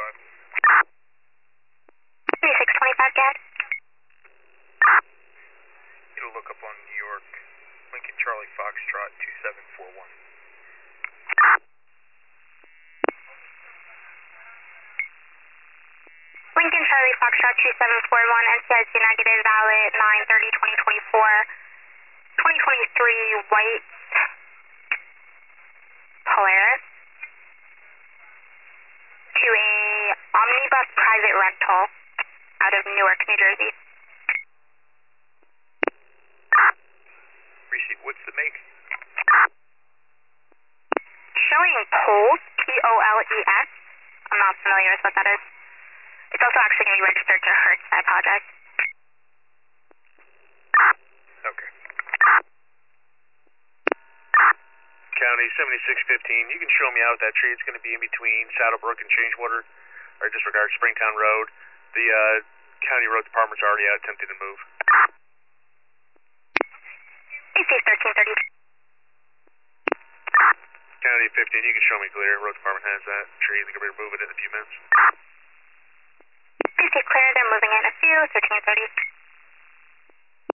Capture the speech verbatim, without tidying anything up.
twenty-five. twenty-six twenty-five, Dad. Get a look up on New York. Lincoln Charlie Foxtrot two seven four one. Lincoln Charlie Foxtrot two seven four one, N C I C negative, valid nine thirty twenty twenty-four. twenty twenty-three white Polaris to a omnibus private rental out of Newark, New Jersey. Receive, what's the make? Showing Pulse, P O L E S. I'm not familiar with what that is. It's also actually going to be registered to Hertz. I apologize. Okay. County seventy-six fifteen, you can show me out that tree. It's going to be in between Saddlebrook and Changewater, or disregard Springtown Road. The uh, county road department's already out attempting to move. A C thirteen thirty. County fifteen, you can show me clear. Road department has that tree. They're going to be moving it in a few minutes. A C clear, they're moving in a few, thirteen thirty.